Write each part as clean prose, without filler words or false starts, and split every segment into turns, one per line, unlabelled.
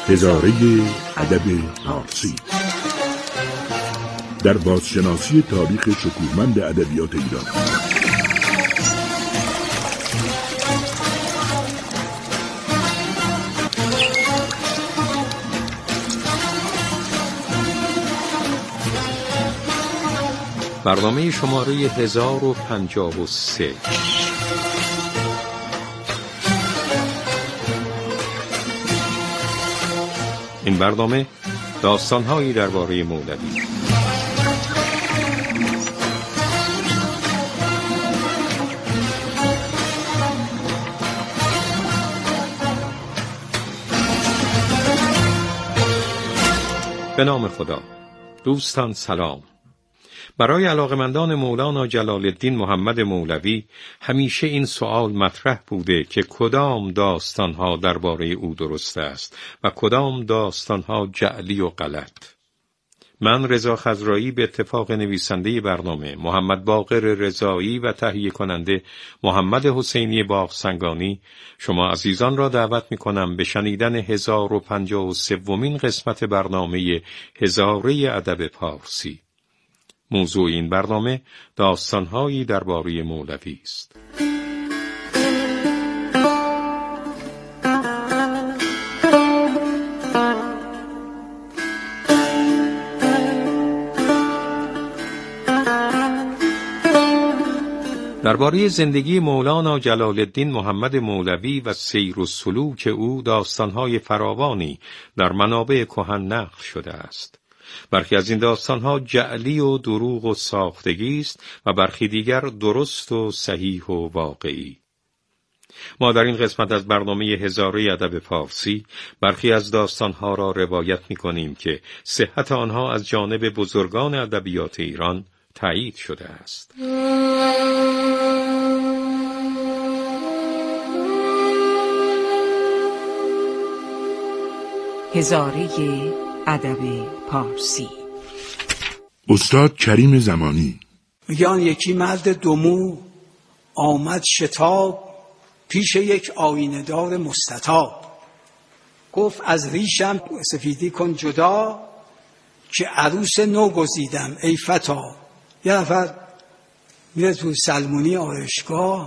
هزاره ادب پارسی در بازشناسی تاریخ شکوهمند ادبیات ایران.
برنامه شماره 1053. این برنامه داستان‌هایی درباره مولوی. به نام خدا. دوستان سلام. برای علاقمندان مولانا جلال الدین محمد مولوی همیشه این سوال مطرح بوده که کدام داستانها درباره او درست است و کدام داستانها جعلی و غلط. من رضا خضرایی به اتفاق نویسنده برنامه محمد باقر رضایی و تهیه کننده محمد حسینی باغسنگانی شما عزیزان را دعوت می‌کنم به شنیدن 1053مین قسمت برنامه هزاره ادب پارسی. موضوع این برنامه داستان‌هایی درباره مولوی است. درباره زندگی مولانا جلال الدین محمد مولوی و سیر و سلوک او داستان‌های فراوانی در منابع کهن نقل شده است. برخی از این داستان‌ها جعلی و دروغ و ساختگی است و برخی دیگر درست و صحیح و واقعی. ما در این قسمت از برنامه هزاره ادب پارسی برخی از داستان‌ها را روایت می‌کنیم که صحت آنها از جانب بزرگان ادبیات ایران تایید شده است.
هزاره ادب پارسی.
استاد کریم زمانی
میگه آن یکی مرد دومو آمد شتاب پیش یک آینه دار مستطاب. گفت از ریشم سفیدی کن جدا که عروس نو گزیدم ای فتا. یه نفر میره تو سلمونی آرایشگاه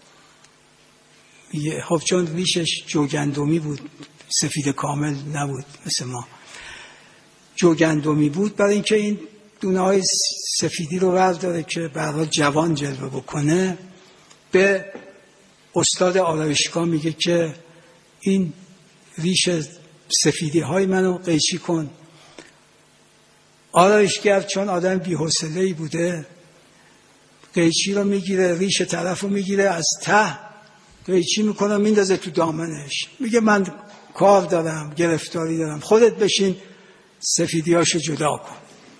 میگه خب چون ریشش جوگندمی بود سفید کامل نبود مثل ما جوگندمی بود، برای اینکه این دونه‌های سفیدی رو برداره که برای جوان جلوه بکنه به استاد آرایشگاه میگه که این ریش سفیدی های منو قیچی کن. آرایشگر چون آدم بی‌حوصله‌ای بوده قیچی رو میگیره، ریش طرف رو میگیره از ته قیچی میکنه میندازه تو دامنش، میگه من کار دارم گرفتاری دارم خودت بشین سفیدیاشو جدا کن.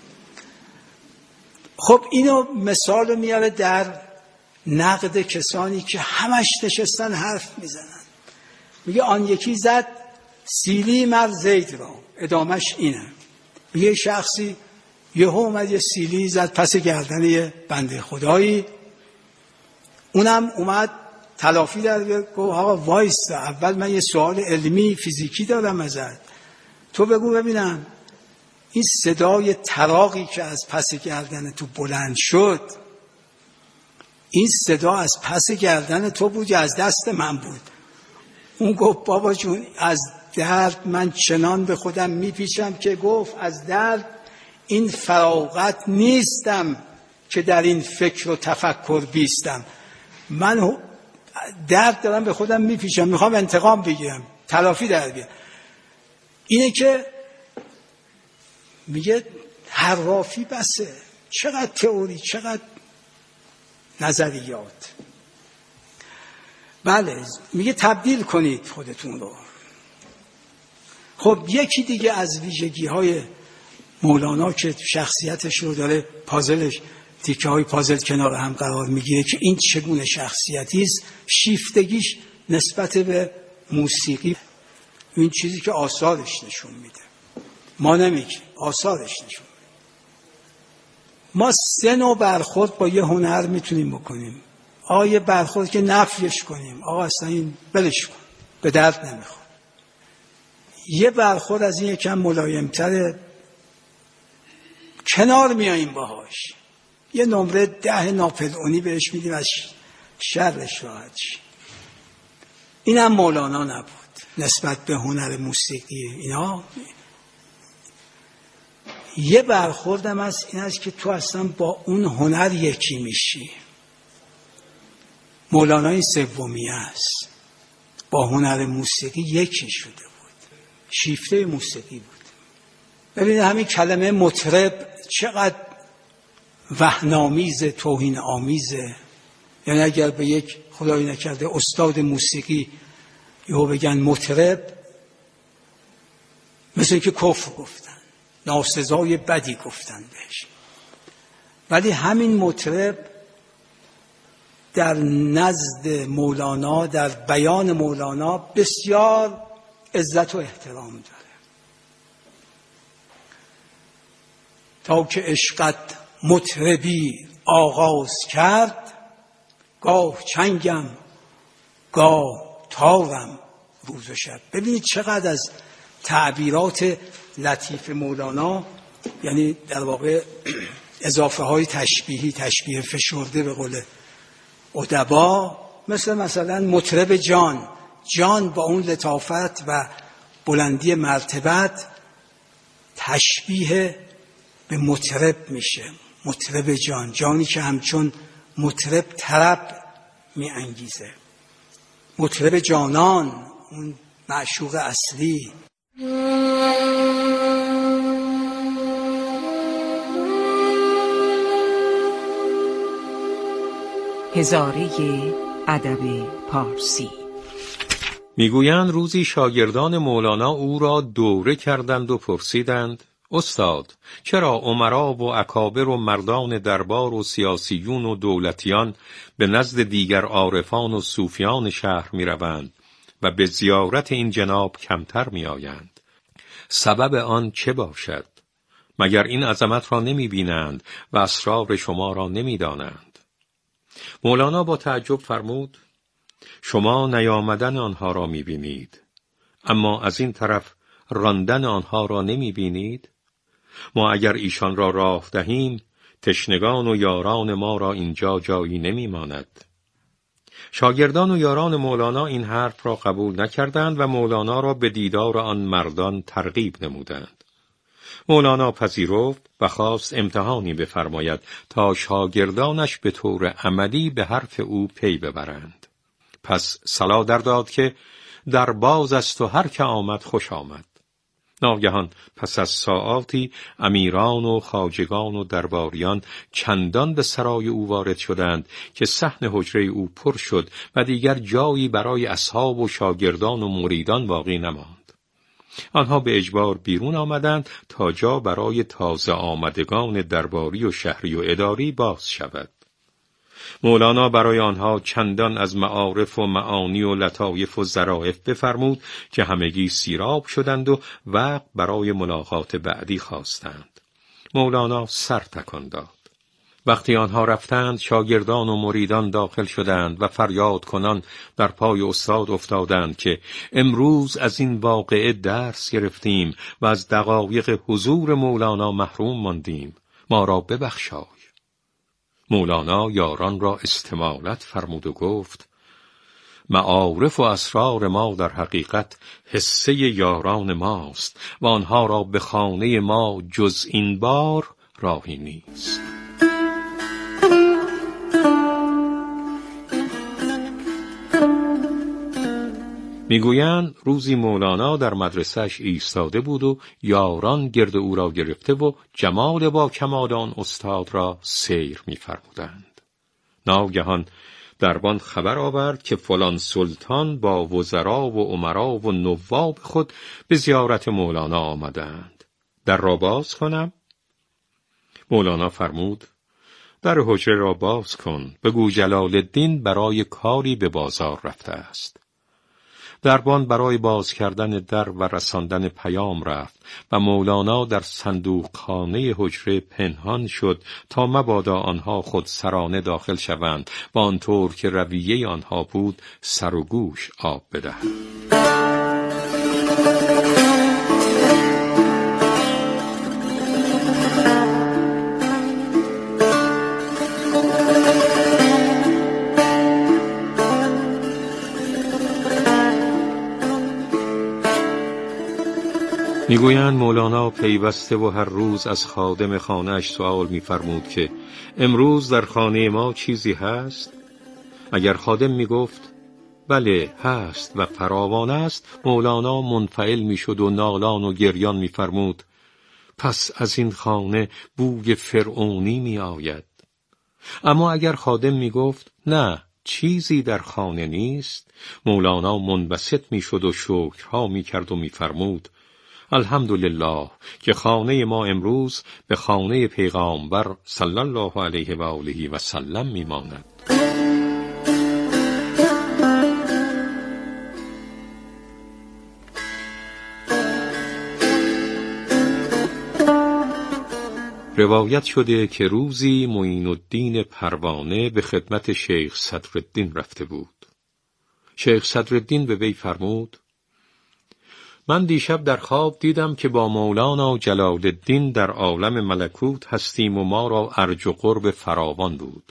خب اینو مثال میاره در نقد کسانی که همش نشستن حرف میزنن. میگه آن یکی زد سیلی مر زید را، ادامش اینه. میگه شخصی یهو اومد یه سیلی زد پس گردن یه بنده خدایی، اونم اومد تلافی در گفت آقا وایستا اول من یه سوال علمی فیزیکی دارم ازت، تو بگو ببینم این صدای تراقی که از پس گردن تو بلند شد این صدا از پس گردن تو بود یا از دست من بود؟ اون گفت بابا جون از درد من چنان به خودم میپیچم که گفت از درد این فراغت نیستم که در این فکر و تفکر بیستم، من درد دارم به خودم میپیچم میخوام انتقام بگیرم تلافی در بیارم. اینه که میگه حرافی بسه، چقدر تئوری چقدر نظریات. بله میگه تبدیل کنید خودتون رو. خب یکی دیگه از ویژگی های مولانا که شخصیتش رو داره پازلش تیکه های پازل کنار هم قرار میگیره که این چگونه شخصیتی است، شیفتگیش نسبت به موسیقی، این چیزی که آثارش نشون میده، ما نمیگیم آثارش نشون میده. ما سه نوع برخورد با یه هنر میتونیم بکنیم. آقا برخورد که نفیش کنیم، آقا اصلا این بلش کن به درد نمیخواد. یه برخورد از این یکم ملایمتره، کنار میاییم باهاش، یه نمره 10 ناپلئونی بهش میدیم از شرش راحت شیم. این هم مولانا نبود نسبت به هنر موسیقی اینا. یه برخوردم از این است که تو اصلا با اون هنر یکی میشی. مولانا این سومیه است، با هنر موسیقی یکی شده بود، شیفته موسیقی بود. ببینید همین کلمه مطرب چقدر وهن‌آمیز، توهین آمیزه. یعنی اگر به یک خدایی نکرده استاد موسیقی یهو بگن مطرب، مثل اینکه کفر گفتن، ناسزای بدی گفتن بهش. ولی همین مطرب در نزد مولانا، در بیان مولانا بسیار عزت و احترام داره. تا که عشقت مطربی آغاز کرد، گاه چنگم گاه تارم روز و شب. ببینید چقدر از تعبیرات لطیف مولانا، یعنی در واقع اضافه های تشبیهی، تشبیه فشرده به قول ادبا، مثلا مطرب جان، جان با اون لطافت و بلندی مرتبت تشبیه به مطرب میشه. مطرب جان، جانی که همچون مطرب طرب می انگیزه. مطرب جانان، اون معشوق اصلی.
هزاره ادب پارسی.
میگویند روزی شاگردان مولانا او را دوره کردند و پرسیدند: استاد، چرا امرا و اکابر و مردان دربار و سیاسیون و دولتیان به نزد دیگر عارفان و صوفیان شهر می روند و به زیارت این جناب کمتر می آیند؟ سبب آن چه باشد؟ مگر این عظمت را نمی بینند و اسرار شما را نمی دانند؟ مولانا با تعجب فرمود: شما نیامدن آنها را می بینید، اما از این طرف راندن آنها را نمی بینید؟ ما اگر ایشان را راه دهیم، تشنگان و یاران ما را اینجا جایی نمی ماند. شاگردان و یاران مولانا این حرف را قبول نکردند و مولانا را به دیدار آن مردان ترغیب نمودند. مولانا پذیرفت و خواست امتحانی بفرماید تا شاگردانش به طور عملی به حرف او پی ببرند. پس صلا در داد که در باز است و هر که آمد خوش آمد. ناگهان پس از ساعاتی امیران و خواجگان و درباریان چندان به سرای او وارد شدند که صحن حجره او پر شد و دیگر جایی برای اصحاب و شاگردان و مریدان باقی نماند. آنها به اجبار بیرون آمدند تا جا برای تازه آمدگان درباری و شهری و اداری باز شود. مولانا برای آنها چندان از معارف و معانی و لطایف و ظرافت بفرمود که همگی سیراب شدند و وقت برای ملاقات بعدی خواستند. مولانا سر تکان داد. وقتی آنها رفتند، شاگردان و مریدان داخل شدند و فریاد کنان در پای استاد افتادند که امروز از این واقعه درس گرفتیم و از دقایق حضور مولانا محروم ماندیم، ما را ببخشای. مولانا یاران را استمالت فرمود و گفت: معارف و اسرار ما در حقیقت حصه یاران ماست و آنها را به خانه ما جز این بار راهی نیست. میگویند روزی مولانا در مدرسه‌اش ایستاده بود و یاران گرد او را گرفته و جمال با کمال آن استاد را سیر می‌فرمودند. ناگهان دربان خبر آورد که فلان سلطان با وزرا و امرا و نواب خود به زیارت مولانا آمدند. در را باز کنم؟ مولانا فرمود: در حجره را باز کن، بگو جلال الدین برای کاری به بازار رفته است. دربان برای باز کردن در و رساندن پیام رفت و مولانا در صندوقخانه حجره پنهان شد تا مبادا آنها خود سرانه داخل شوند و آنطور که رویه آنها بود سر و گوش آب بدهند. میگویند مولانا پیوسته و هر روز از خادم خانه‌اش سوال می‌فرمود که امروز در خانه ما چیزی هست؟ اگر خادم میگفت بله هست و فراوان است، مولانا منفعل میشد و نالان و گریان می‌فرمود پس از این خانه بوی فرعونی می‌آید. اما اگر خادم میگفت نه چیزی در خانه نیست، مولانا منبسط میشد و شکرها میکرد و میفرمود الحمدلله که خانه ما امروز به خانه پیغامبر صلی الله علیه و آله و سلم میماند. روایت شده که روزی معین الدین پروانه به خدمت شیخ صدرالدین رفته بود. شیخ صدرالدین به وی فرمود من دیشب در خواب دیدم که با مولانا جلال الدین در عالم ملکوت هستیم و ما را ارج و قرب فراوان بود.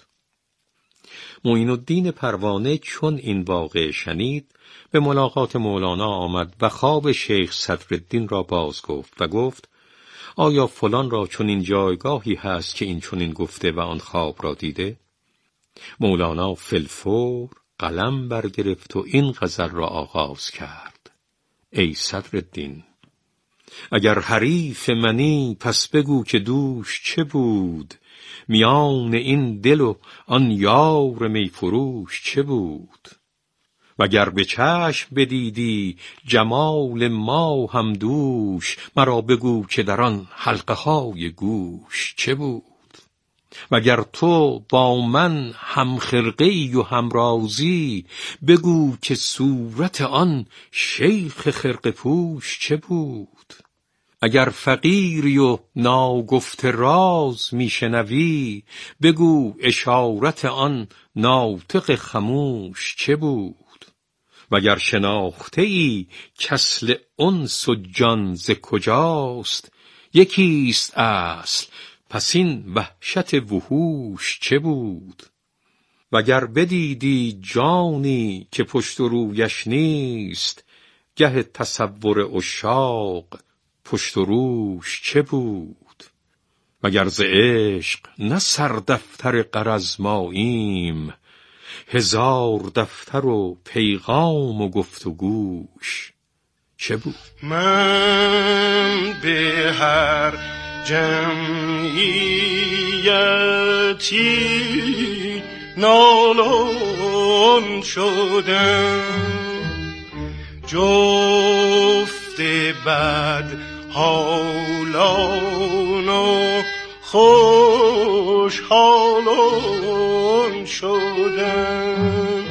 معین الدین پروانه چون این واقعه شنید به ملاقات مولانا آمد و خواب شیخ صدرالدین را باز گفت و گفت آیا فلان را چون این جایگاهی هست که این چون این گفته و آن خواب را دیده؟ مولانا فی‌الفور قلم برگرفت و این غزل را آغاز کرد ای صدرالدین اگر حریف منی پس بگو که دوش چه بود، میان این دل و آن یار می فروش چه بود، وگر به چشم بدیدی جمال ما هم دوش، مرا بگو که در آن حلقه های گوش چه بود، وگر تو با من هم خرقه‌ای و هم رازی، بگو که صورت آن شیخ خرقه پوش چه بود، اگر فقیری و ناگفته راز میشنوی، بگو اشارت آن ناطق خموش چه بود، وگر شناخته ای کسل انس و جان ز کجاست، یکیست اصل پس این وحشت وحوش چه بود، وگر بدیدی جانی که پشت و رویش نیست، گه تصور عشاق پشت و روش چه بود، وگر ز عشق نه سردفتر غرض ماییم، هزار دفتر و پیغام و گفت و گوش چه بود.
من به هر جمعیتی نالان شدم، جفت بد حالان و خوشحالان شدم،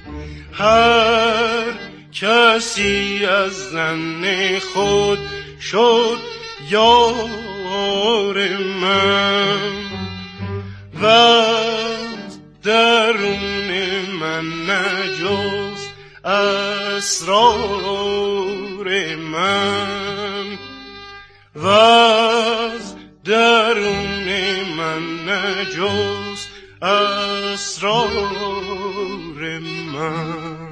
هر کسی از زن خود شد یار من، و درون من نجز اسرار من، و درون من نجز اسرار من.